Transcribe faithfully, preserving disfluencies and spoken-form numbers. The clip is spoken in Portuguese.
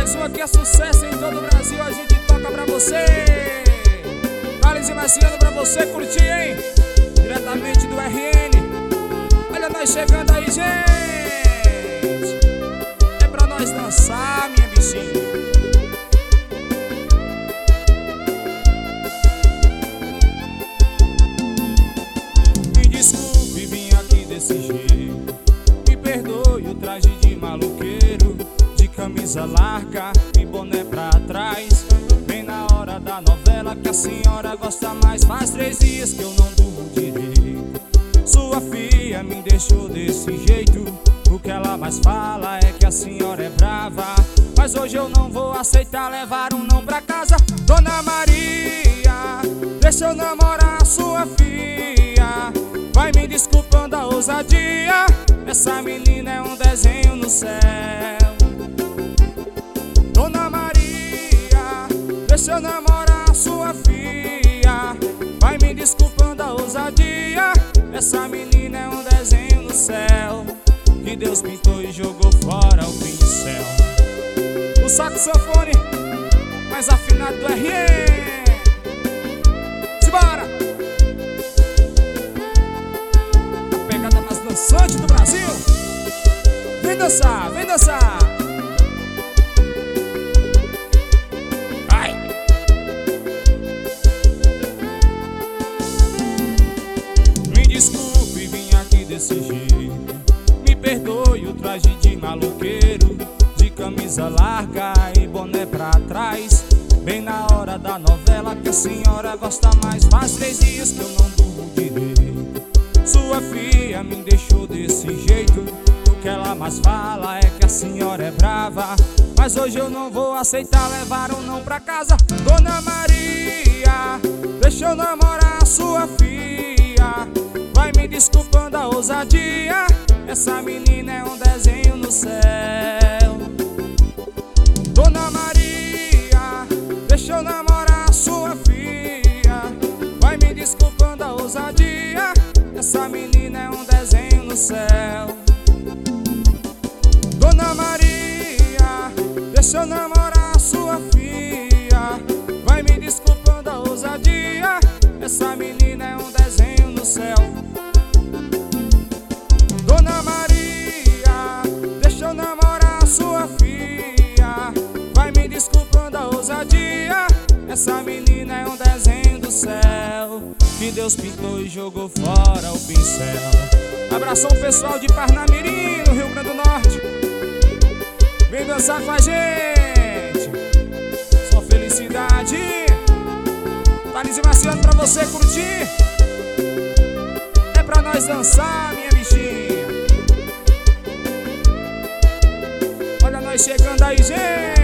Mais um aqui é sucesso em todo o Brasil, a gente toca pra você. Thales e Marciano pra você curtir, hein? Diretamente do R N. Olha nós chegando aí, gente. É pra nós dançar, minha bichinha. Me desculpe, vim aqui desse jeito. Me perdoe o traje de maloqueiro, de camisa larga e boné pra trás. Bem na hora da novela que a senhora gosta mais. Faz três dias que eu não durmo direito. Sua filha me deixou desse jeito. O que ela mais fala é que a senhora é brava. Mas hoje eu não vou aceitar levar um não pra casa. Dona Maria, deixa eu namorar a sua filha. Vai me desculpando a ousadia. Essa menina é um desenho no céu. Dona Maria, deixa eu namorar a sua filha. Vai me desculpando a ousadia. Essa menina é um desenho no céu, que Deus pintou e jogou fora o pincel. O saxofone mais afinado do R N. Simbora! A pegada mais dançante do Brasil. Vem dançar, vem dançar. Ai! Me desculpe, vim aqui desse jeito. Me perdoe o traje de maloqueiro, de camisa larga e boné pra trás. Bem na hora da novela que a senhora gosta mais. Faz três dias que eu não durmo direito. Sua filha me deixou desse jeito. O que ela mais fala é que a senhora é brava. Mas hoje eu não vou aceitar levar um não pra casa. Dona Maria, deixa eu namorar a sua filha. Vai me desculpando a ousadia. Essa menina é um desenho no céu. Dona Maria, deixa eu namorar a sua filha. Vai me desculpando a ousadia. Essa menina é um desenho no céu. Dona Maria, deixa eu namorar a sua filha. Vai me desculpando a ousadia. Essa menina é um desenho no céu. Dona Maria, deixa eu namorar a sua filha. Vai me desculpando a ousadia. Essa menina é um desenho do céu, que Deus pintou e jogou fora o pincel. Abração pessoal de Parnamirim, no Rio Grande do Norte. Vem dançar com a gente. Só felicidade. Thales e Marciano pra você curtir. É pra nós dançar, minha bichinha. Olha nós chegando aí, gente.